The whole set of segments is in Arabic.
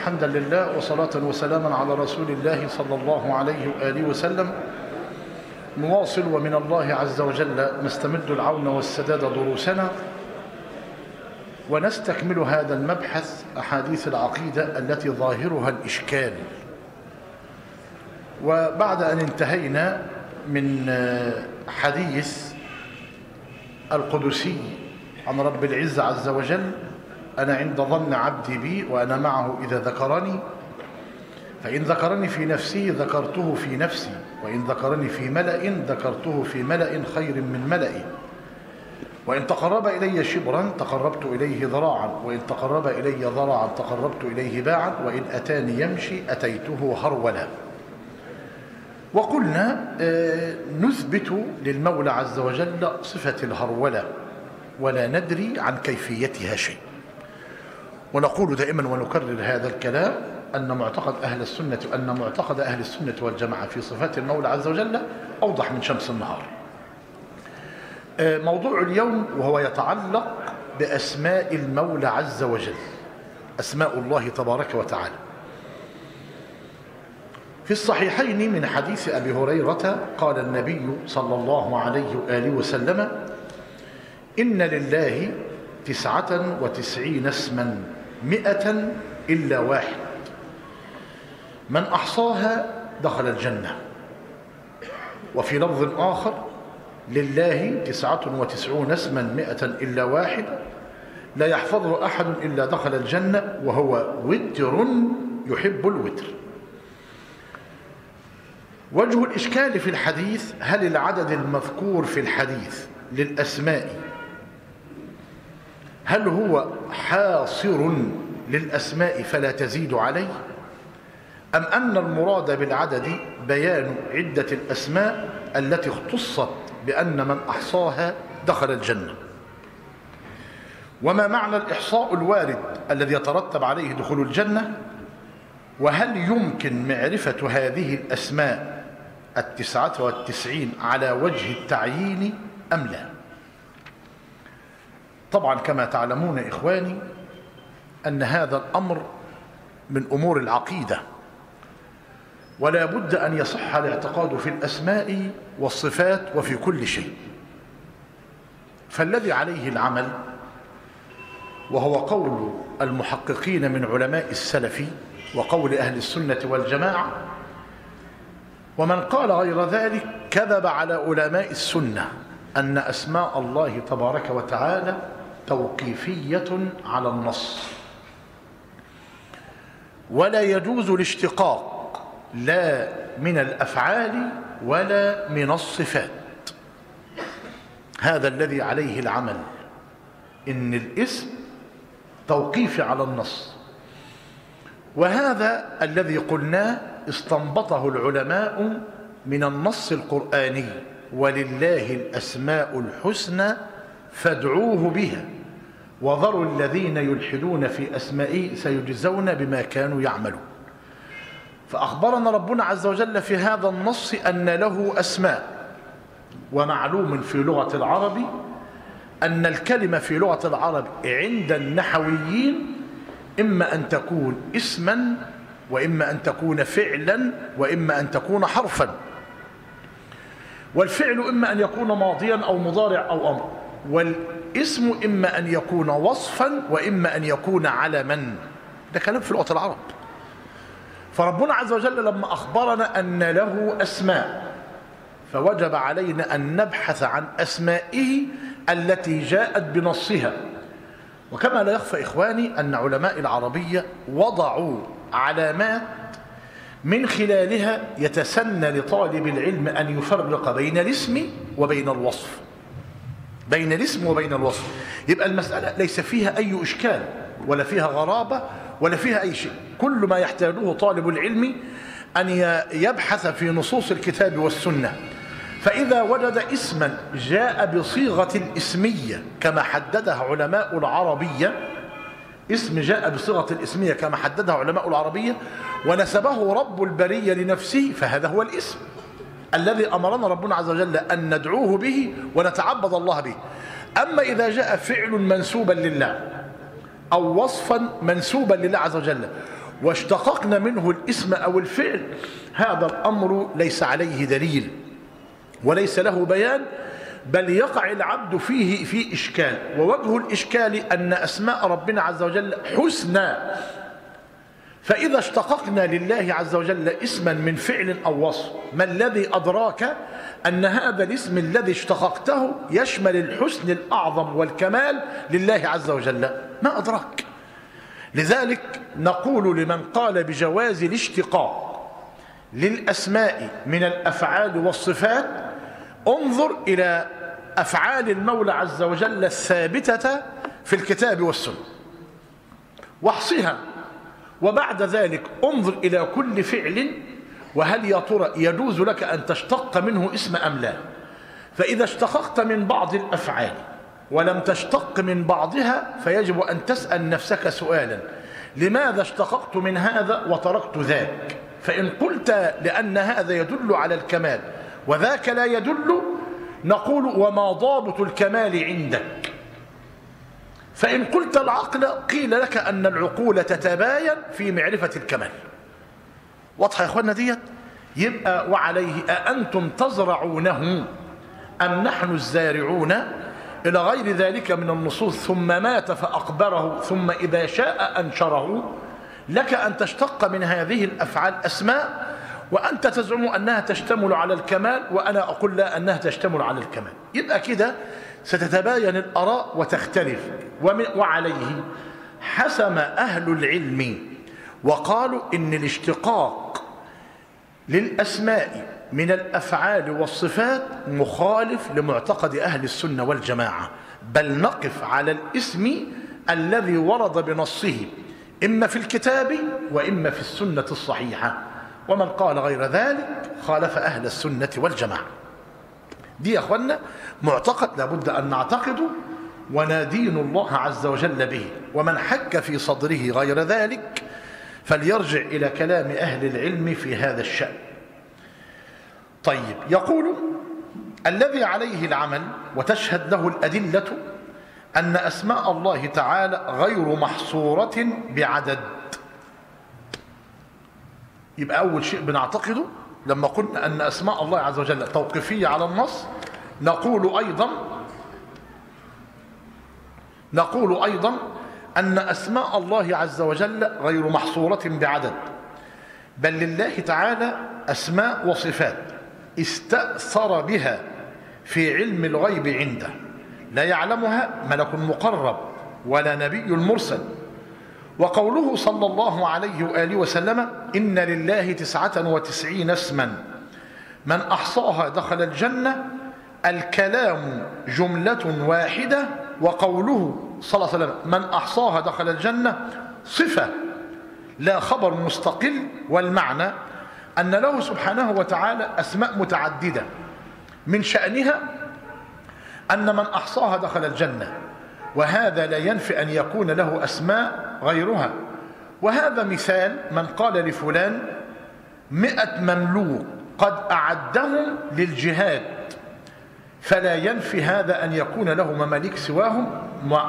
حمدا لله وصلاة وسلاما على رسول الله صلى الله عليه وآله وسلم. نواصل ومن الله عز وجل نستمد العون والسداد دروسنا، ونستكمل هذا المبحث أحاديث العقيدة التي ظاهرها الإشكال. وبعد أن انتهينا من حديث القدسي عن رب العزة عز وجل: أنا عند ظن عبدي بي وأنا معه إذا ذكرني، فإن ذكرني في نفسي ذكرته في نفسي، وإن ذكرني في ملأ ذكرته في ملأ خير من ملئه، وإن تقرب إلي شبرا تقربت إليه ذراعا، وإن تقرب إلي ذراعا تقربت إليه باعا، وإن أتاني يمشي أتيته هرولا. وقلنا نثبت للمولى عز وجل صفة الهرولة ولا ندري عن كيفيتها شيء، ونقول دائما ونكرر هذا الكلام أن معتقد أهل السنة والجماعة في صفات المولى عز وجل أوضح من شمس النهار. موضوع اليوم وهو يتعلق بأسماء المولى عز وجل، أسماء الله تبارك وتعالى. في الصحيحين من حديث أبي هريرة قال النبي صلى الله عليه وآله وسلم: إن لله 99 اسما 100 إلا واحد، من أحصاها دخل الجنة. وفي لفظ آخر: لله 99 اسما 100 إلا واحد لا يحفظه أحد إلا دخل الجنة وهو وتر يحب الوتر. وجه الإشكال في الحديث: هل العدد المذكور في الحديث للأسماء هل هو حاصر للأسماء فلا تزيد عليه، أم أن المراد بالعدد بيان عدة الأسماء التي اختصت بأن من أحصاها دخل الجنة؟ وما معنى الإحصاء الوارد الذي يترتب عليه دخول الجنة؟ وهل يمكن معرفة هذه الأسماء 99 على وجه التعيين أم لا؟ طبعا كما تعلمون إخواني أن هذا الأمر من أمور العقيدة، ولا بد أن يصح الاعتقاد في الأسماء والصفات وفي كل شيء. فالذي عليه العمل، وهو قول المحققين من علماء السلف وقول أهل السنة والجماعة، ومن قال غير ذلك كذب على علماء السنة، أن أسماء الله تبارك وتعالى توقيفية على النص، ولا يجوز الاشتقاق لا من الأفعال ولا من الصفات. هذا الذي عليه العمل، إن الاسم توقيفي على النص. وهذا الذي قلناه استنبطه العلماء من النص القرآني: ولله الأسماء الحسنى فادعوه بها وذروا الذين يلحدون في أسمائه سيجزون بما كانوا يعملون. فأخبرنا ربنا عز وجل في هذا النص أن له أسماء. ومعلوم في لغة العرب أن الكلمة في لغة العرب عند النحويين إما أن تكون اسما، وإما أن تكون فعلا، وإما أن تكون حرفا. والفعل إما أن يكون ماضيا أو مضارع أو أمر، والاسم إما أن يكون وصفا وإما أن يكون علما. ده كلام في لغة العرب. فربنا عز وجل لما أخبرنا أن له أسماء، فوجب علينا أن نبحث عن أسمائه التي جاءت بنصها. وكما لا يخفى إخواني أن علماء العربية وضعوا علامات من خلالها يتسنى لطالب العلم أن يفرق بين الاسم وبين الوصف، بين الاسم وبين الوصف. يبقى المسألة ليس فيها أي إشكال ولا فيها غرابة ولا فيها أي شيء. كل ما يحتاجه طالب العلم أن يبحث في نصوص الكتاب والسنة، فإذا وجد اسما جاء بصيغة الاسمية كما حددها علماء العربية، اسم جاء بصيغة الاسمية كما حددها علماء العربية ونسبه رب البرية لنفسه، فهذا هو الاسم الذي أمرنا ربنا عز وجل أن ندعوه به ونتعبد الله به. أما إذا جاء فعل منسوبا لله أو وصفا منسوبا لله عز وجل واشتققنا منه الاسم أو الفعل، هذا الأمر ليس عليه دليل وليس له بيان، بل يقع العبد فيه في إشكال. ووجه الإشكال أن أسماء ربنا عز وجل حسنى، فإذا اشتققنا لله عز وجل اسما من فعل أو وصف، ما الذي أدراك أن هذا الاسم الذي اشتققته يشمل الحسن الأعظم والكمال لله عز وجل؟ ما أدراك. لذلك نقول لمن قال بجواز الاشتقاق للأسماء من الأفعال والصفات: انظر إلى أفعال المولى عز وجل الثابتة في الكتاب والسنة واحصها، وبعد ذلك انظر إلى كل فعل وهل يا ترى يجوز لك أن تشتق منه اسم أم لا. فإذا اشتققت من بعض الأفعال ولم تشتق من بعضها فيجب أن تسأل نفسك سؤالا: لماذا اشتققت من هذا وتركت ذاك؟ فإن قلت لأن هذا يدل على الكمال وذاك لا يدل، نقول: وما ضابط الكمال عندك؟ فإن قلت العقل، قيل لك أن العقول تتباين في معرفة الكمال. واضحة يا أخوانا ديت؟ يبقى وعليه أأنتم تزرعونه أم نحن الزارعون إلى غير ذلك من النصوص. ثم مات فأقبره ثم إذا شاء أنشره. لك أن تشتق من هذه الأفعال أسماء وأنت تزعم أنها تشتمل على الكمال، وأنا أقول لا، أنها تشتمل على الكمال. يبقى كده ستتباين الآراء وتختلف. وعليه حسم أهل العلم وقالوا إن الاشتقاق للأسماء من الأفعال والصفات مخالف لمعتقد أهل السنة والجماعة، بل نقف على الاسم الذي ورد بنصه إما في الكتاب وإما في السنة الصحيحة، ومن قال غير ذلك خالف أهل السنة والجماعة. دي يا أخوانا معتقد لابد أن نعتقده وندين الله عز وجل به، ومن حك في صدره غير ذلك فليرجع إلى كلام أهل العلم في هذا الشأن. طيب، يقول: الذي عليه العمل وتشهد له الأدلة أن أسماء الله تعالى غير محصورة بعدد. يبقى أول شيء بنعتقده لما قلنا أن أسماء الله عز وجل توقيفية على النص، نقول أيضا أن أسماء الله عز وجل غير محصورة بعدد، بل لله تعالى أسماء وصفات استأثر بها في علم الغيب عنده، لا يعلمها ملك مقرب ولا نبي مرسل. وقوله صلى الله عليه وآله وسلم: إن لله 99 اسما من أحصاها دخل الجنة، الكلام جملة واحدة. وقوله صلى الله عليه وسلم: من أحصاها دخل الجنة، صفة لا خبر مستقل. والمعنى أن له سبحانه وتعالى أسماء متعددة من شأنها أن من أحصاها دخل الجنة، وهذا لا ينفي أن يكون له أسماء غيرها. وهذا مثال من قال لفلان 100 مملوك قد أعدهم للجهاد، فلا ينفي هذا أن يكون له مماليك سواهم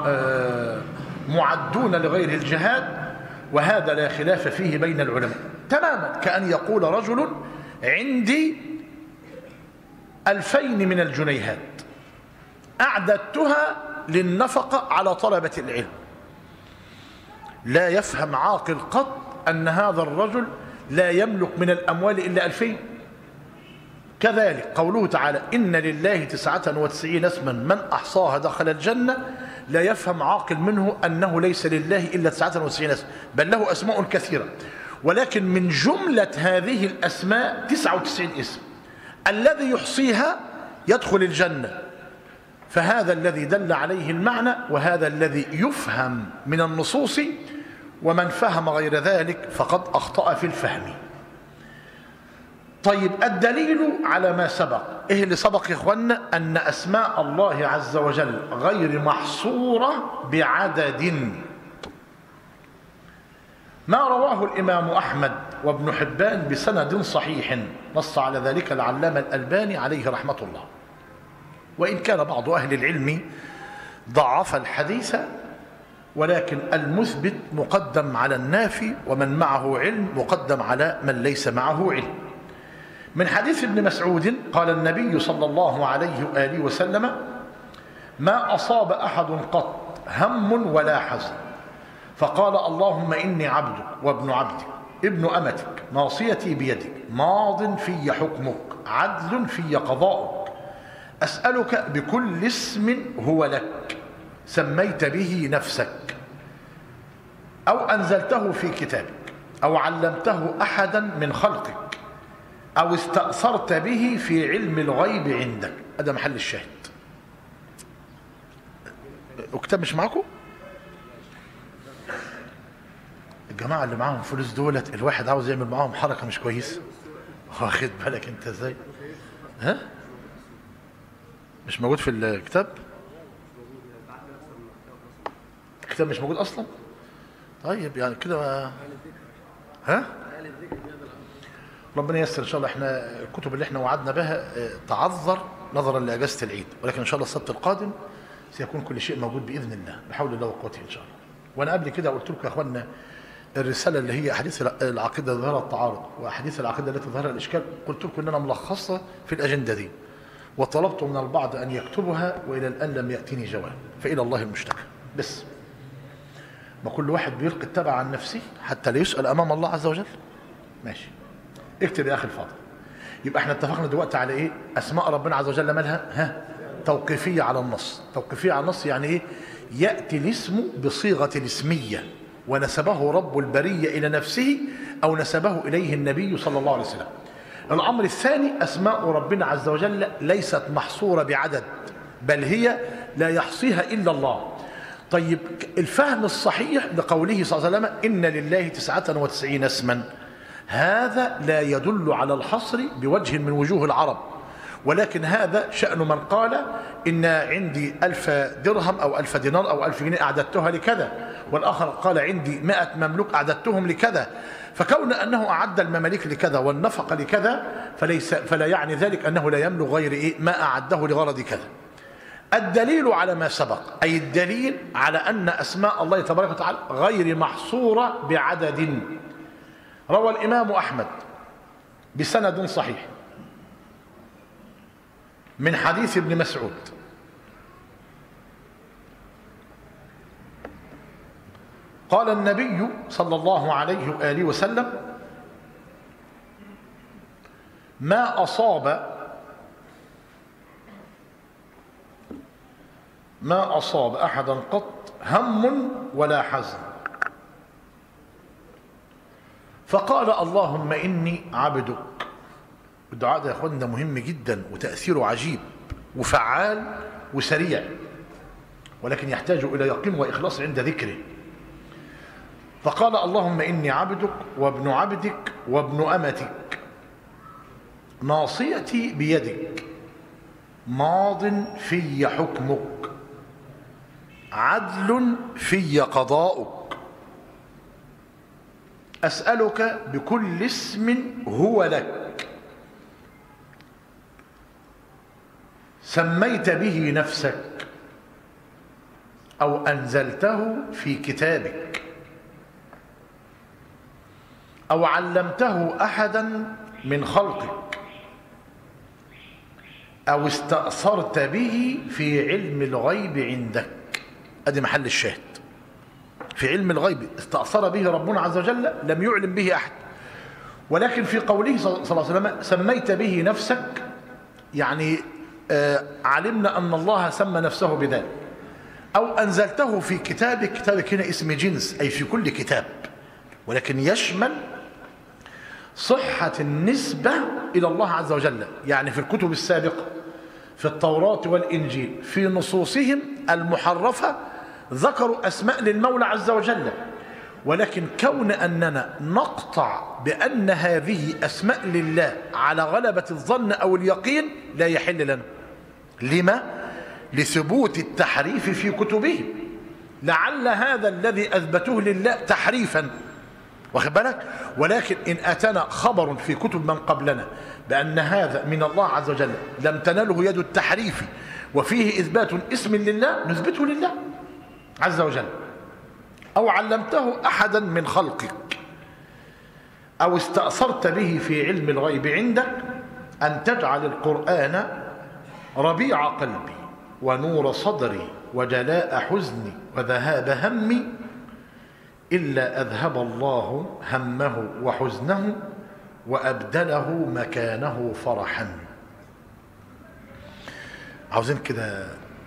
معدون لغير الجهاد، وهذا لا خلاف فيه بين العلماء. تماما كأن يقول رجل: عندي 2000 من الجنيهات أعددتها للنفقة على طلبة العلم. لا يفهم عاقل قط أن هذا الرجل لا يملك من الأموال إلا 2000. كذلك قوله تعالى: إن لله 99 اسما من أحصاها دخل الجنة، لا يفهم عاقل منه أنه ليس لله إلا 99 اسم، بل له أسماء كثيرة، ولكن من جملة هذه الأسماء 99 اسم، الذي يحصيها يدخل الجنة. فهذا الذي دل عليه المعنى، وهذا الذي يفهم من النصوص، ومن فهم غير ذلك فقد أخطأ في الفهم. طيب، الدليل على ما سبق. إيه اللي سبق يا إخوانا؟ أن أسماء الله عز وجل غير محصورة بعدد. ما رواه الإمام أحمد وابن حبان بسند صحيح، نص على ذلك العلامة الألباني عليه رحمة الله، وإن كان بعض أهل العلم ضعف الحديث ولكن المثبت مقدم على النافي، ومن معه علم مقدم على من ليس معه علم. من حديث ابن مسعود قال النبي صلى الله عليه وآله وسلم: ما أصاب أحد قط هم ولا حزن فقال اللهم إني عبدك وابن عبدك ابن أمتك ناصيتي بيدك ماض في حكمك عدل في قضاؤك أسألك بكل اسم هو لك سميت به نفسك أو أنزلته في كتابك أو علمته أحدا من خلقك أو استأثرت به في علم الغيب عندك. هذا محل الشاهد. الكتاب مش معكم؟ الجماعة اللي معاهم فلوس دولت الواحد عاوز يعمل معاهم حركة مش كويس. واخد بالك انت ازاي؟ ها؟ مش موجود في الكتاب؟ الكتاب مش موجود اصلا؟ طيب يعني كده ها؟ ربنا ييسر ان شاء الله. احنا الكتب اللي احنا وعدنا بها تعذر نظرا لاجازة العيد، ولكن ان شاء الله السبت القادم سيكون كل شيء موجود باذن الله بحول الله وقوته ان شاء الله. وانا قبل كده قلت لكم يا اخوانا الرساله اللي هي احاديث العقيده ظاهره التعارض واحاديث العقيده التي ظاهره الاشكال، قلت لكم ان انا ملخصها في الاجنده دي، وطلبت من البعض ان يكتبها والى الان لم ياتيني جواب، فالى الله المشتكى. بس ما كل واحد بيلقي التبع عن نفسه حتى لا يسال امام الله عز وجل. ماشي، اكتب يا اخي الفاضل. يبقى احنا اتفقنا دلوقتي على ايه؟ اسماء ربنا عز وجل مالها؟ ها؟ توقيفيه على النص. توقيفيه على النص يعني ايه؟ ياتي الاسم بصيغه الاسميه ونسبه رب البريه الى نفسه او نسبه اليه النبي صلى الله عليه وسلم. الامر الثاني اسماء ربنا عز وجل ليست محصوره بعدد، بل هي لا يحصيها الا الله. طيب الفهم الصحيح لقوله صلى الله عليه وسلم ان لله 99 اسما، هذا لا يدل على الحصر بوجه من وجوه العرب، ولكن هذا شأن من قال إن عندي 1000 درهم أو 1000 دينار أو 1000 جنيه أعددتها لكذا، والآخر قال عندي 100 مملوك أعددتهم لكذا، فكون أنه أعد المماليك لكذا والنفق لكذا فلا يعني ذلك أنه لا يملك غير إيه؟ ما أعده لغرض كذا. الدليل على ما سبق، أي الدليل على أن أسماء الله تبارك وتعالى غير محصورة بعدد. روى الإمام أحمد بسند صحيح من حديث ابن مسعود قال النبي صلى الله عليه وآله وسلم: ما أصاب أحدا قط هم ولا حزن فقال اللهم إني عبدك. الدعاء ده يا اخوانا مهم جدا وتأثيره عجيب وفعال وسريع، ولكن يحتاج إلى يقين وإخلاص عند ذكره. فقال اللهم إني عبدك وابن عبدك وابن أمتك ناصيتي بيدك ماض في حكمك عدل في قضاؤك أسألك بكل اسم هو لك سميت به نفسك أو أنزلته في كتابك أو علمته أحدا من خلقك أو استأثرت به في علم الغيب عندك. أدي محل الشاهد. في علم الغيب استأثر به ربنا عز وجل لم يعلم به أحد، ولكن في قوله صلى الله عليه وسلم سميت به نفسك، يعني علمنا أن الله سمى نفسه بذلك. أو أنزلته في كتابك. كتابك هنا اسم جنس أي في كل كتاب، ولكن يشمل صحة النسبة إلى الله عز وجل، يعني في الكتب السابقة في التوراة والإنجيل في نصوصهم المحرفة ذكروا أسماء للمولى عز وجل، ولكن كون أننا نقطع بأن هذه أسماء لله على غلبة الظن أو اليقين لا يحل لنا. لما؟ لثبوت التحريف في كتبهم، لعل هذا الذي أثبتوه لله تحريفا، واخد بالك؟ ولكن إن أتانا خبر في كتب من قبلنا بأن هذا من الله عز وجل لم تنله يد التحريف وفيه إثبات اسم لله نثبته لله عز وجل. أو علمته أحدا من خلقك أو استأثرت به في علم الغيب عندك أن تجعل القرآن ربيع قلبي ونور صدري وجلاء حزني وذهاب همي إلا أذهب الله همه وحزنه وأبدله مكانه فرحا. عاوزين كده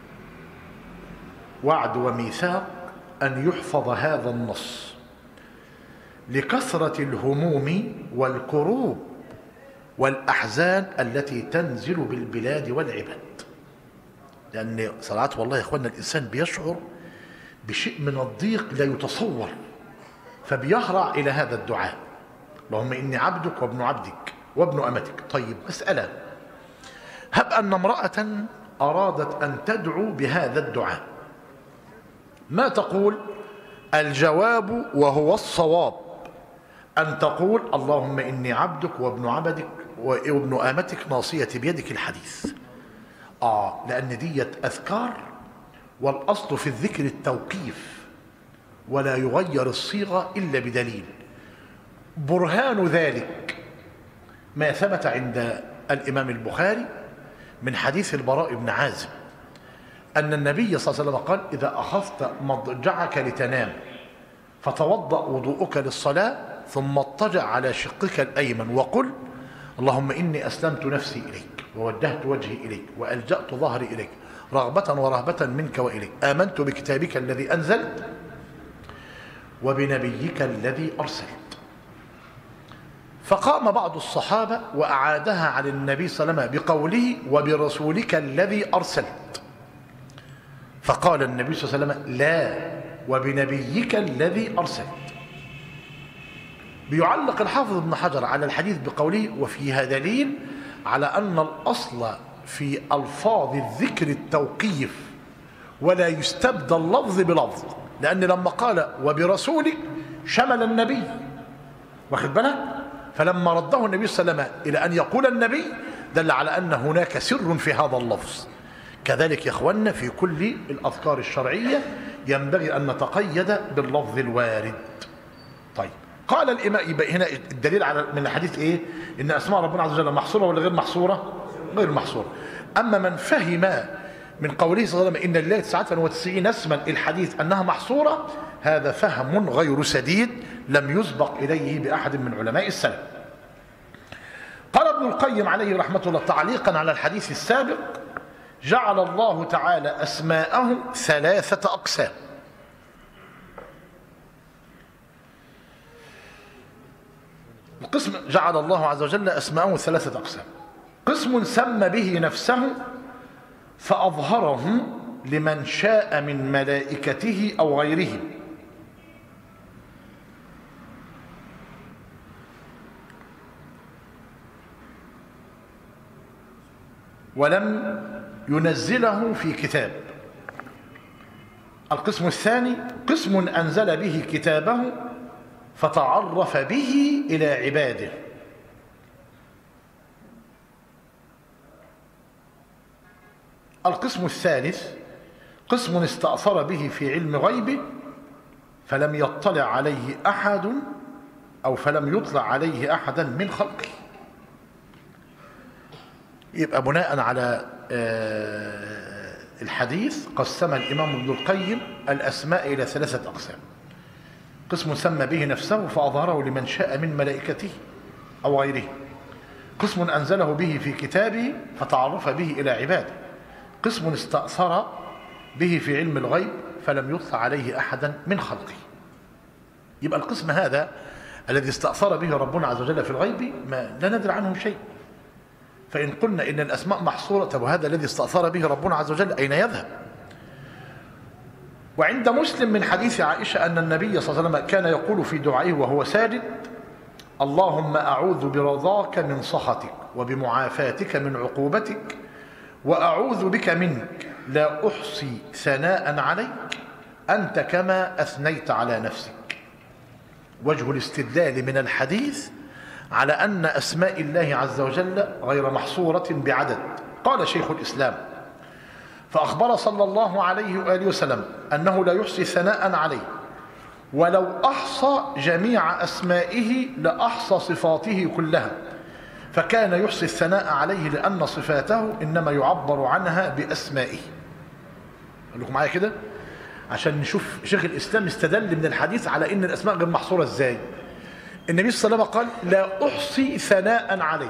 وعد وميثاق أن يحفظ هذا النص لكثرة الهموم والكروب والأحزان التي تنزل بالبلاد والعباد. لأن صراحة والله يا إخواننا الإنسان بيشعر بشيء من الضيق لا يتصور، فبيهرع إلى هذا الدعاء: اللهم إني عبدك وابن عبدك وابن أمتك. طيب مسألة، هب أن امرأة أرادت أن تدعو بهذا الدعاء، ما تقول؟ الجواب وهو الصواب أن تقول: اللهم إني عبدك وابن عبدك وابن آمتك ناصيتي بيدك الحديث. لأن ديت أذكار، والأصل في الذكر التوقيف، ولا يغير الصيغة إلا بدليل. برهان ذلك ما ثبت عند الإمام البخاري من حديث البراء بن عازب أن النبي صلى الله عليه وسلم قال: إذا أخذت مضجعك لتنام فتوضأ وضوءك للصلاة ثم اضطجع على شقك الأيمن وقل: اللهم إني أسلمت نفسي إليك ووجهت وجهي إليك وألجأت ظهري إليك رغبة ورهبة منك وإليك، آمنت بكتابك الذي أنزلت وبنبيك الذي أرسلت. فقام بعض الصحابة وأعادها على النبي صلى الله عليه وسلم بقوله: وبرسولك الذي أرسلت. فقال النبي صلى الله عليه وسلم: لا، وبنبيك الذي أرسلت. بيعلق الحافظ ابن حجر على الحديث بقوله: وفيها دليل على أن الأصل في ألفاظ الذكر التوقيف ولا يستبدل لفظ بلفظ، لأن لما قال وبرسولك شمل النبي، واخد بالك؟ فلما رده النبي صلى الله عليه وسلم إلى أن يقول النبي دل على أن هناك سر في هذا اللفظ. كذلك يا إخواننا في كل الأذكار الشرعية ينبغي أن نتقيد باللفظ الوارد. طيب، قال الإمام، يبقى هنا الدليل على من الحديث إيه؟ إن أسماء ربنا عز وجل محصورة ولا غير محصورة؟ غير محصورة. أما من فهم من قوله صلى الله عليه وسلم إن لله 99 اسما الحديث أنها محصورة، هذا فهم غير سديد لم يسبق إليه بأحد من علماء السلف. قال ابن القيم عليه رحمة الله تعليقا على الحديث السابق: جعل الله تعالى أسماءه 3 أقسام. القسم جعل الله عز وجل أسماءه 3 أقسام: قسم سمى به نفسه فأظهره لمن شاء من ملائكته أو غيرهم، ولم ينزله في كتاب. القسم الثاني قسم أنزل به كتابه فتعرف به إلى عباده. القسم الثالث قسم استأثر به في علم غيبه فلم يطلع عليه أحد أو فلم يطلع عليه أحدا من خلقه. يبقى بناء على الحديث قسم الإمام ابن القيم الأسماء إلى 3 أقسام: قسم سمى به نفسه فأظهره لمن شاء من ملائكته أو غيره، قسم أنزله به في كتابه فتعرف به إلى عباده، قسم استأثر به في علم الغيب فلم يطلع عليه أحدا من خلقه. يبقى القسم هذا الذي استأثر به ربنا عز وجل في الغيب ما لا ندري عنه شيء. فإن قلنا إن الأسماء محصورة، طب وهذا الذي استأثر به ربنا عز وجل أين يذهب؟ وعند مسلم من حديث عائشة أن النبي صلى الله عليه وسلم كان يقول في دعائه وهو ساجد: اللهم أعوذ برضاك من سخطك وبمعافاتك من عقوبتك وأعوذ بك منك لا أحصي ثناء عليك أنت كما أثنيت على نفسك. وجه الاستدلال من الحديث على أن أسماء الله عز وجل غير محصورة بعدد. قال شيخ الإسلام: فأخبر صلى الله عليه وآله وسلم أنه لا يحصي ثناء عليه ولو أحصى جميع أسمائه لأحصى صفاته كلها، فكان يحصي الثناء عليه لأن صفاته إنما يعبر عنها بأسمائه. أقول لكم معايا كده عشان نشوف شيخ الإسلام استدل من الحديث على إن الأسماء غير محصورة إزاي. النبي صلى الله عليه وسلم قال لا أحصي ثناء عليك.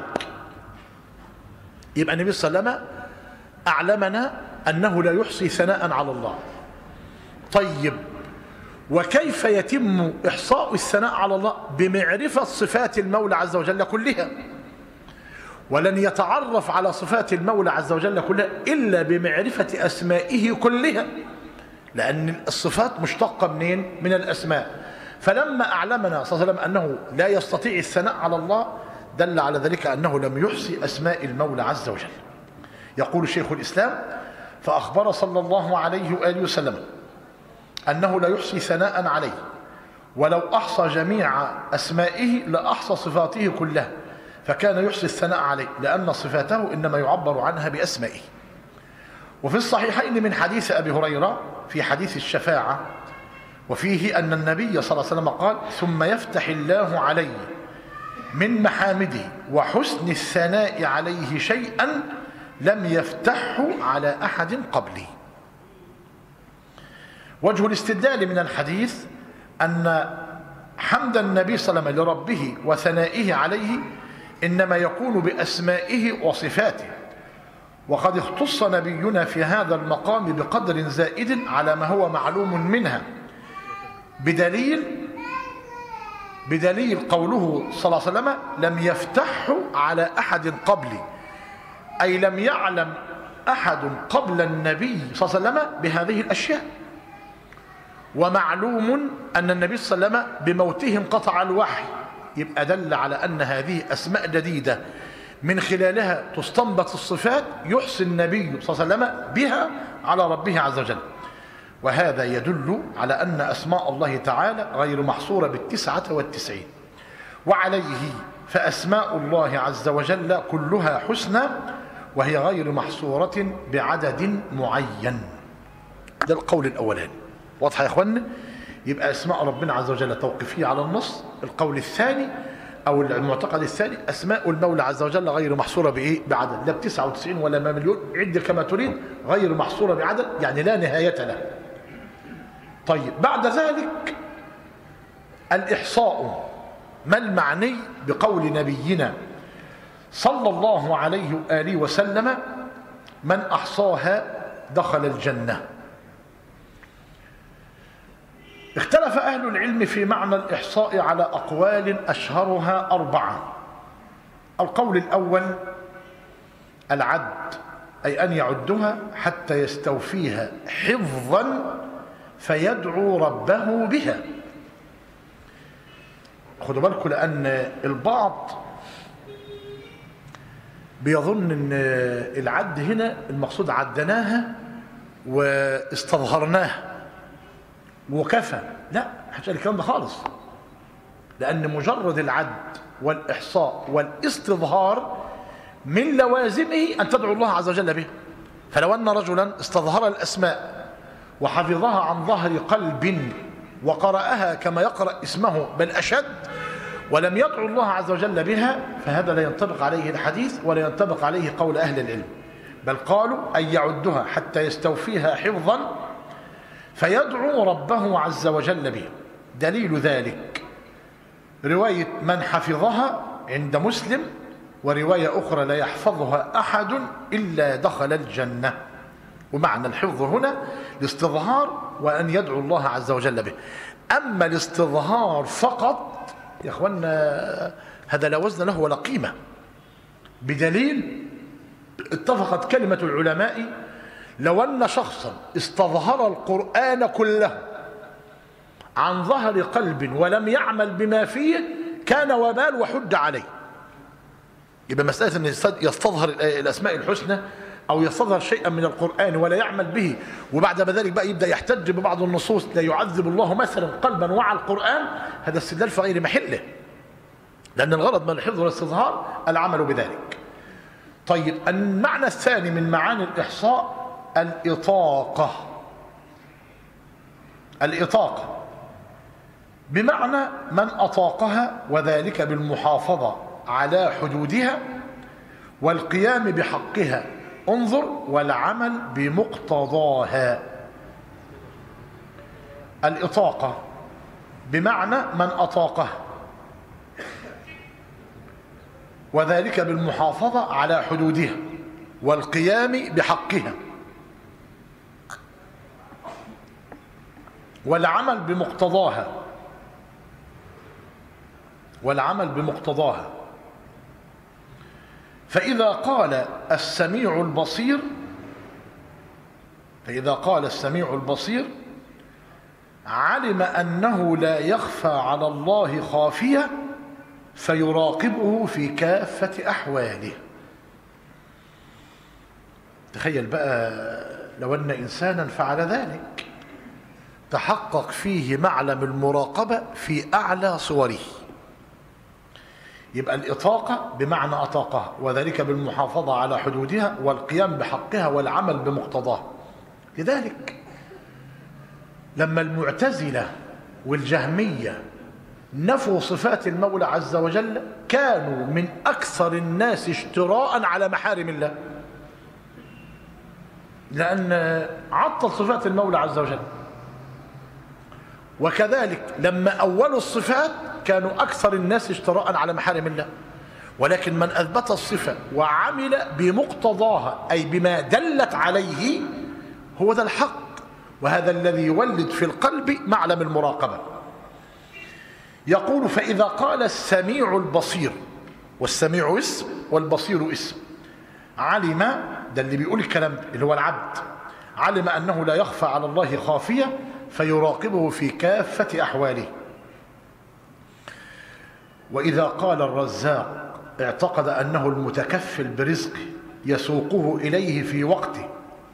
يبقى النبي صلى الله عليه وسلم أعلمنا أنه لا يحصي ثناء على الله. طيب وكيف يتم إحصاء الثناء على الله؟ بمعرفة صفات المولى عز وجل كلها، ولن يتعرف على صفات المولى عز وجل كلها إلا بمعرفة أسمائه كلها، لأن الصفات مشتقة منين؟ من الأسماء. فلما أعلمنا صلى الله عليه وسلم أنه لا يستطيع الثناء على الله دل على ذلك أنه لم يحصي أسماء المولى عز وجل. يقول شيخ الإسلام فأخبر صلى الله عليه وآله وسلم أنه لا يحصي ثناء عليه، ولو أحصى جميع أسمائه لأحصى صفاته كلها، فكان يحصي الثناء عليه لأن صفاته إنما يعبر عنها بأسمائه. وفي الصحيحين من حديث أبي هريرة في حديث الشفاعة، وفيه أن النبي صلى الله عليه وسلم قال ثم يفتح الله علي من محامده وحسن الثناء عليه شيئا لم يفتحه على أحد قبلي. وجه الاستدلال من الحديث أن حمد النبي صلى الله عليه وسلم لربه وثنائه عليه إنما يكون بأسمائه وصفاته، وقد اختص نبينا في هذا المقام بقدر زائد على ما هو معلوم منها، بدليل قوله صلى الله عليه وسلم لم يفتحه على أحد قبلي، أي لم يعلم أحد قبل النبي صلى الله عليه وسلم بهذه الأشياء. ومعلوم أن النبي صلى الله عليه وسلم بموته انقطع الوحي، يبقى دل على أن هذه أسماء جديدة من خلالها تستنبط الصفات يحسن النبي صلى الله عليه وسلم بها على ربه عز وجل. وهذا يدل على أن أسماء الله تعالى غير محصورة ب99، وعليه فأسماء الله عز وجل كلها حسنى وهي غير محصورة بعدد معين. ده القول الأولاني. واضح يا إخواننا؟ يبقى أسماء ربنا عز وجل توقيفية على النص. القول الثاني أو المعتقد الثاني أسماء المولى عز وجل غير محصورة بإيه؟ بعدد، لا ب99 ولا ما مليون، عد كما تريد، غير محصورة بعدد يعني لا نهاية له. طيب بعد ذلك الإحصاء، ما المعني بقول نبينا صلى الله عليه وآله وسلم من أحصاها دخل الجنة؟ اختلف أهل العلم في معنى الإحصاء على أقوال أشهرها 4. القول الأول العد، أي أن يعدها حتى يستوفيها حفظا فيدعو ربه بها. خدوا بالكم لأن البعض بيظن أن العد هنا المقصود عدناها واستظهرناها وكفى. لا، حتى الكلام ده خالص، لأن مجرد العد والإحصاء والاستظهار من لوازمه أن تدعو الله عز وجل به. فلو أن رجلا استظهر الأسماء وحفظها عن ظهر قلب وقرأها كما يقرأ اسمه بل أشد ولم يدعو الله عز وجل بها، فهذا لا ينطبق عليه الحديث ولا ينطبق عليه قول أهل العلم، بل قالوا أن يعدها حتى يستوفيها حفظا فيدعو ربه عز وجل به. دليل ذلك رواية من حفظها عند مسلم، ورواية أخرى لا يحفظها أحد إلا دخل الجنة. ومعنى الحفظ هنا الاستظهار وأن يدعو الله عز وجل به. أما الاستظهار فقط يا أخوانا هذا لا وزن له ولا قيمة، بدليل اتفقت كلمة العلماء لو أن شخصا استظهر القرآن كله عن ظهر قلب ولم يعمل بما فيه كان وبال وحد عليه. يبقى مسألة أن يستظهر الأسماء الحسنى أو يستظهر شيئا من القرآن ولا يعمل به وبعد ذلك بقى يبدأ يحتج ببعض النصوص لا يعذب الله مثلا قلبا وعى القرآن، هذا استدلال في غير محله، لأن الغرض من الحفظ والاستظهار العمل بذلك. طيب المعنى الثاني من معاني الإحصاء الإطاقة. الإطاقة بمعنى من أطاقها، وذلك بالمحافظة على حدودها والقيام بحقها، انظر، والعمل بمقتضاها. الإطاقة بمعنى من أطاقها، وذلك بالمحافظة على حدودها والقيام بحقها والعمل بمقتضاها. والعمل بمقتضاها. فإذا قال السميع البصير، علم أنه لا يخفى على الله خافية فيراقبه في كافة أحواله. تخيل بقى لو أن إنسانا فعل ذلك، تحقق فيه معلم المراقبة في أعلى صوره. يبقى الإطاقة بمعنى أطاقها، وذلك بالمحافظة على حدودها والقيام بحقها والعمل بمقتضاها. لذلك لما المعتزلة والجهمية نفوا صفات المولى عز وجل، كانوا من أكثر الناس اشتراء على محارم الله، لأن عطل صفات المولى عز وجل. وكذلك لما أولوا الصفات كانوا أكثر الناس اشتراء على محارم الله. ولكن من أثبت الصفة وعمل بمقتضاها، أي بما دلت عليه، هو ذا الحق، وهذا الذي يولد في القلب معلم المراقبة. يقول: فإذا قال السميع البصير، والسميع اسم والبصير اسم، علم، ده اللي بيقول الكلام اللي هو العبد، علم أنه لا يخفى على الله خافية فيراقبه في كافة أحواله. وإذا قال الرزاق، اعتقد أنه المتكفل برزقه يسوقه إليه في وقته،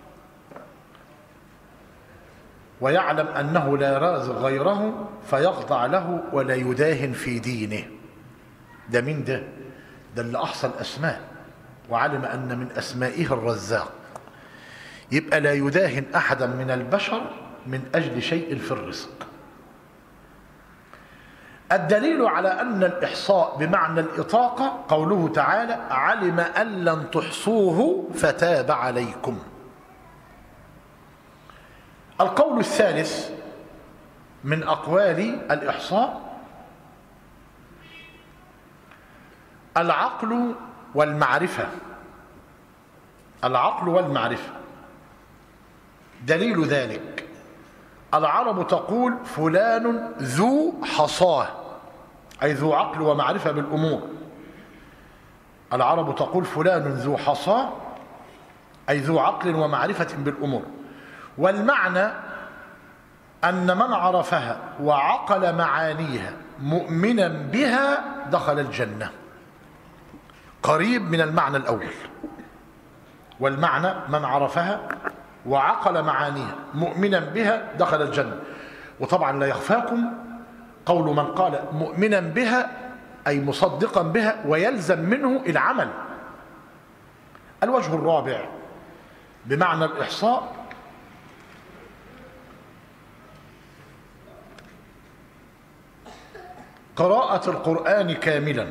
ويعلم أنه لا رازق غيره فيخضع له ولا يداهن في دينه. ده مين ده؟ ده اللي أحصى الأسماء وعلم أن من أسمائه الرزاق. يبقى لا يداهن أحدا من البشر من أجل شيء في الرزق. الدليل على أن الإحصاء بمعنى الإطاقة قوله تعالى: علم أن لن تحصوه فتاب عليكم. القول الثالث من أقوال الإحصاء العقل والمعرفة. العقل والمعرفة. دليل ذلك: العرب تقول فلان ذو حصاه، أي ذو عقل ومعرفة بالأمور. العرب تقول فلان ذو حصاه، أي ذو عقل ومعرفة بالأمور. والمعنى أن من عرفها وعقل معانيها مؤمنا بها دخل الجنة، قريب من المعنى الأول. والمعنى من عرفها وعقل معانيها مؤمنا بها دخل الجنة. وطبعا لا يخفاكم قول من قال مؤمنا بها أي مصدقا بها ويلزم منه العمل. الوجه الرابع بمعنى الإحصاء قراءة القرآن كاملا.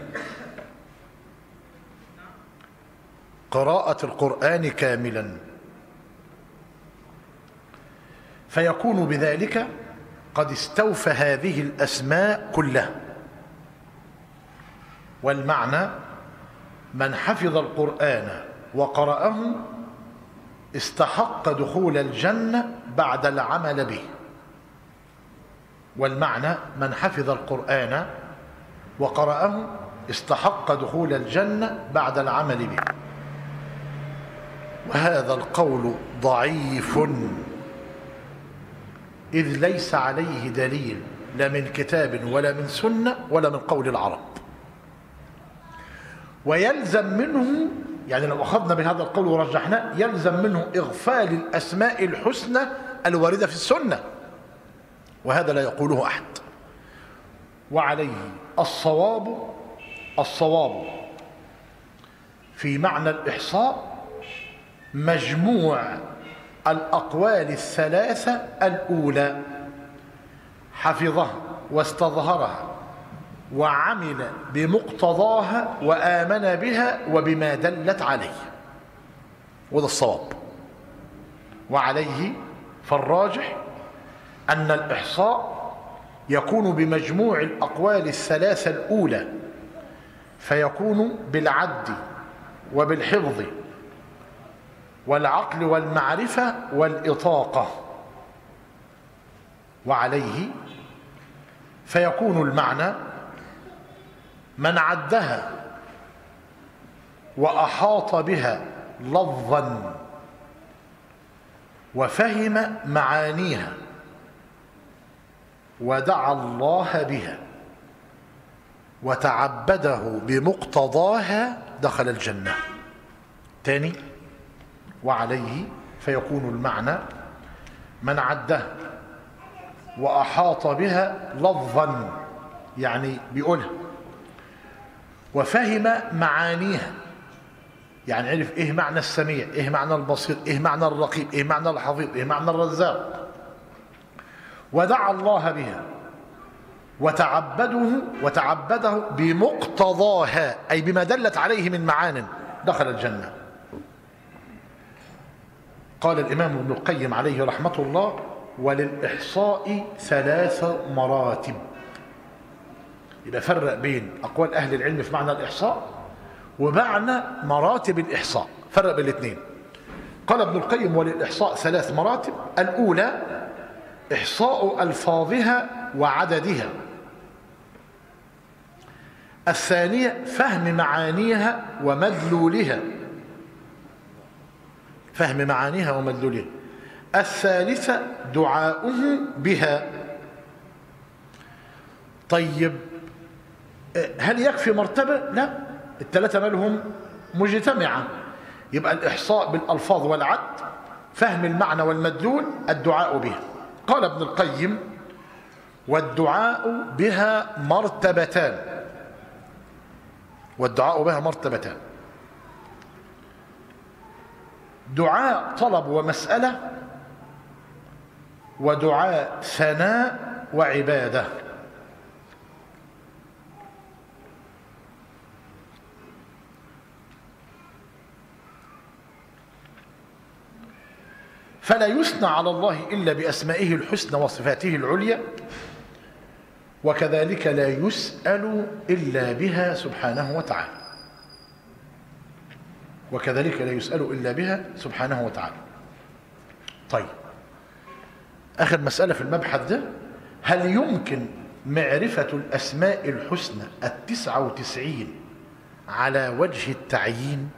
قراءة القرآن كاملا، فيكون بذلك قد استوفى هذه الأسماء كلها. والمعنى من حفظ القرآن وقرأه استحق دخول الجنة بعد العمل به. والمعنى من حفظ القرآن وقرأه استحق دخول الجنة بعد العمل به. وهذا القول ضعيف، إذ ليس عليه دليل لا من كتاب ولا من سنة ولا من قول العرب. ويلزم منه، يعني لو أخذنا بهذا القول ورجحناه، يلزم منه إغفال الأسماء الحسنى الواردة في السنة، وهذا لا يقوله أحد. وعليه الصواب في معنى الإحصاء مجموع الأقوال الثلاثة الأولى: حفظها واستظهرها وعمل بمقتضاها وآمن بها وبما دلت عليه، وده الصواب. وعليه فالراجح أن الإحصاء يكون بمجموع الأقوال الثلاثة الأولى، فيكون بالعد وبالحفظ والعقل والمعرفة والإطاقة. وعليه فيكون المعنى من عدها وأحاط بها لفظا وفهم معانيها ودعا الله بها وتعبده بمقتضاها دخل الجنة. تاني، وعليه فيكون المعنى من عدها وأحاط بها لفظا، يعني بيقولها، وفهم معانيها، يعني عرف ايه معنى السميع، ايه معنى البصير، ايه معنى الرقيب، ايه معنى الحفيظ، ايه معنى الرزاق، ودعا الله بها وتعبده بمقتضاها، أي بما دلت عليه من معان، دخل الجنة. قال الإمام ابن القيم عليه رحمة الله: وللإحصاء 3 مراتب. يبقى فرق بين أقوال أهل العلم في معنى الإحصاء ومعنى مراتب الإحصاء، فرق بين الاثنين. قال ابن القيم: وللإحصاء 3 مراتب. الأولى إحصاء ألفاظها وعددها. الثانية فهم معانيها ومدلولها، فهم معانيها ومدلولها. الثالثة دعاؤه بها. طيب، هل يكفي مرتبة؟ لا، الثلاثة مالهم مجتمعة. يبقى الإحصاء بالألفاظ والعد، فهم المعنى والمدلول، الدعاء بها. قال ابن القيم: والدعاء بها مرتبتان. والدعاء بها مرتبتان: دعاء طلب ومسألة، ودعاء ثناء وعبادة. فلا يثنى على الله إلا بأسمائه الحسنى وصفاته العليا، وكذلك لا يسأل إلا بها سبحانه وتعالى. وكذلك لا يسأل إلا بها سبحانه وتعالى. طيب، آخر مسألة في المبحث ده: هل يمكن معرفة الأسماء الحسنى 99 على وجه التعيين؟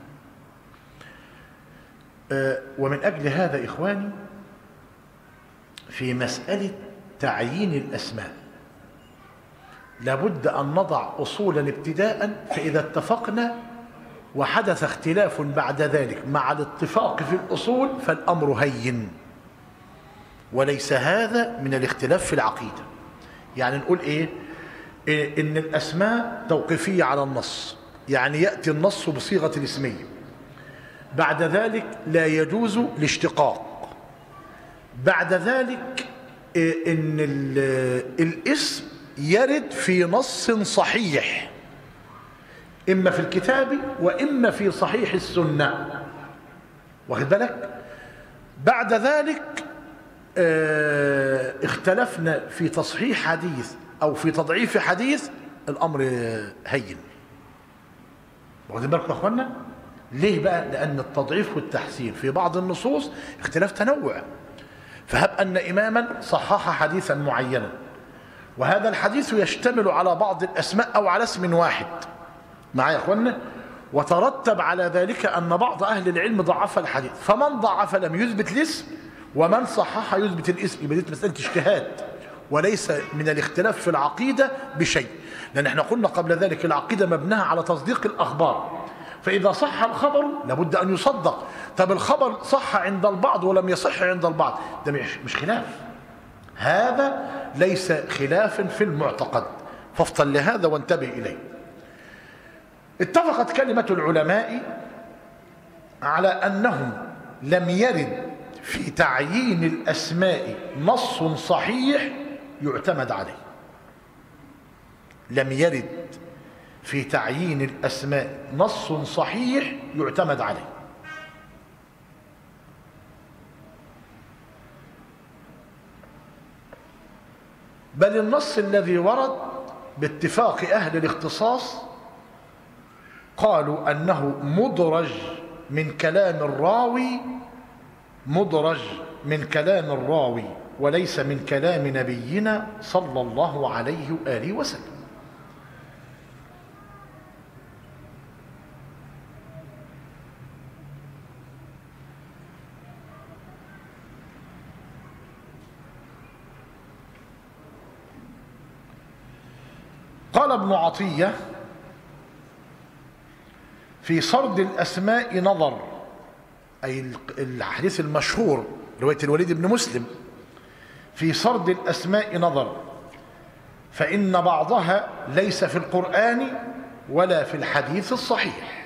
ومن أجل هذا إخواني، في مسألة تعيين الأسماء لابد أن نضع أصولا ابتداء، فإذا اتفقنا وحدث اختلاف بعد ذلك مع الاتفاق في الأصول فالأمر هين، وليس هذا من الاختلاف في العقيدة. يعني نقول إيه؟ إن الأسماء توقيفية على النص، يعني يأتي النص بصيغة الاسمية، بعد ذلك لا يجوز الاشتقاق، بعد ذلك إن الاسم يرد في نص صحيح، إما في الكتاب وإما في صحيح السنة، واخد بالك؟ بعد ذلك اختلفنا في تصحيح حديث أو في تضعيف حديث، الأمر هين. واخدين بالكم يا أخوانا؟ ليه بقى؟ لأن التضعيف والتحسين في بعض النصوص اختلاف تنوع. فهب أن إماما صحح حديثا معينا، وهذا الحديث يشتمل على بعض الأسماء أو على اسم واحد، معايا يا أخوانا؟ وترتب على ذلك أن بعض أهل العلم ضعف الحديث، فمن ضعف لم يثبت الاسم، ومن صحح يثبت الاسم. يبقى دي مسألة اجتهاد وليس من الاختلاف في العقيدة بشيء، لأن احنا قلنا قبل ذلك العقيدة مبناها على تصديق الأخبار، فإذا صح الخبر لابد أن يصدق. طب الخبر صح عند البعض ولم يصح عند البعض، ده مش خلاف، هذا ليس خلافا في المعتقد، فافطن لهذا وانتبه إليه. اتفقت كلمة العلماء على أنهم لم يرد في تعيين الأسماء نص صحيح يعتمد عليه. لم يرد في تعيين الأسماء نص صحيح يعتمد عليه. بل النص الذي ورد باتفاق أهل الاختصاص قالوا أنه مدرج من كلام الراوي وليس من كلام نبينا صلى الله عليه وآله وسلم. قال ابن عطية في سرد الأسماء نظر، أي الحديث المشهور رواية الوليد بن مسلم، في سرد الأسماء نظر، فإن بعضها ليس في القرآن ولا في الحديث الصحيح.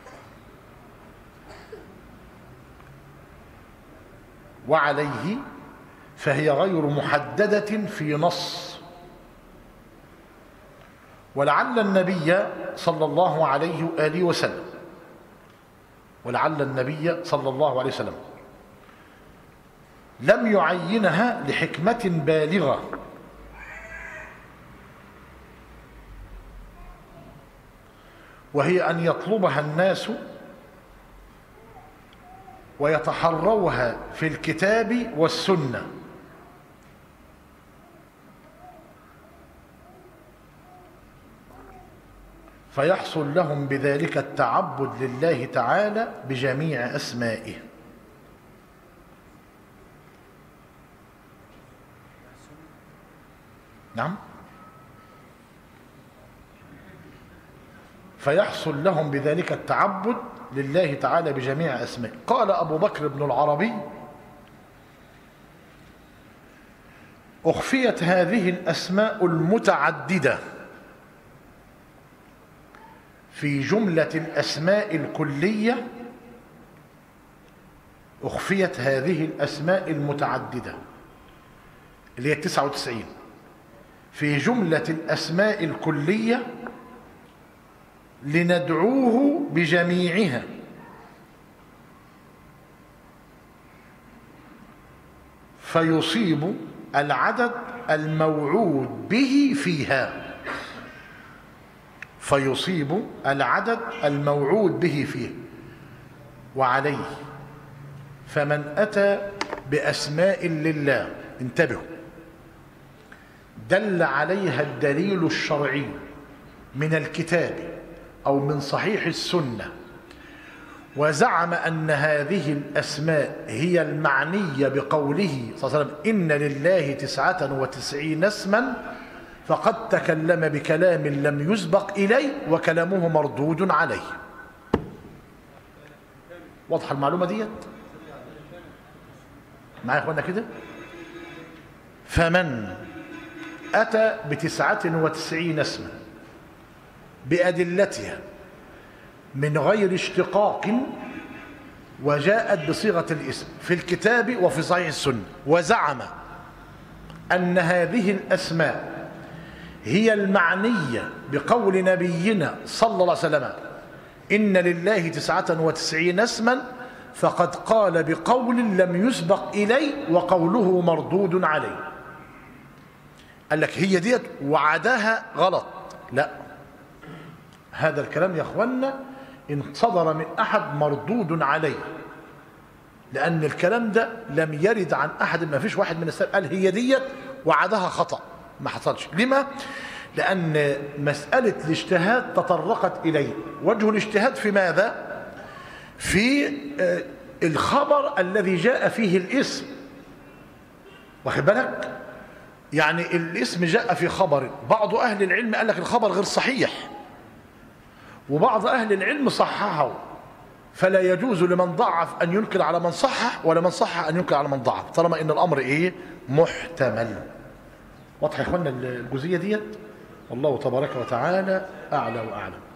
وعليه فهي غير محددة في نص، ولعل النبي صلى الله عليه وآله وسلم لم يعينها لحكمة بالغة، وهي أن يطلبها الناس ويتحروها في الكتاب والسنة، فيحصل لهم بذلك التعبد لله تعالى بجميع أسمائه. نعم، فيحصل لهم بذلك التعبد لله تعالى بجميع أسمائه. قال أبو بكر بن العربي: أخفيت هذه الأسماء المتعددة في جملة الأسماء الكلية، أخفيت هذه الأسماء المتعددة اللي هي 99 في جملة الأسماء الكلية لندعوه بجميعها، فيصيب العدد الموعود به فيها، وعليه فمن أتى بأسماء لله، انتبهوا، دل عليها الدليل الشرعي من الكتاب أو من صحيح السنة، وزعم أن هذه الأسماء هي المعنية بقوله صلى الله عليه وسلم: إن لله 99 اسما، فقد تكلم بكلام لم يسبق إليه وكلامه مردود عليه. واضحة المعلومة ديت معايا يا اخوانا كده؟ فمن أتى ب99 اسما بأدلتها من غير اشتقاق، وجاءت بصيغة الاسم في الكتاب وفي صحيح السنة، وزعم أن هذه الأسماء هي المعنية بقول نبينا صلى الله عليه وسلم: إن لله 99 اسما، فقد قال بقول لم يسبق إليه وقوله مردود عليه. قال لك هي ديت وعدها غلط. لا، هذا الكلام يا اخوانا إن صدر من أحد مردود عليه، لأن الكلام ده لم يرد عن أحد، ما فيش واحد من السلف قال هي ديت وعدها خطأ، ما حصلش. لما؟ لأن مسألة الاجتهاد تطرقت إليه. وجه الاجتهاد في ماذا؟ في الخبر الذي جاء فيه الاسم، واخد بالك؟ يعني الاسم جاء في خبر، بعض أهل العلم قال لك الخبر غير صحيح، وبعض أهل العلم صححه، فلا يجوز لمن ضعف أن ينكر على من صحح، ولا من صحح أن ينكر على من ضعف، طالما إن الأمر إيه؟ محتمل. واضح يا إخوانا الجزئية ديت؟ والله تبارك وتعالى أعلى وأعلم.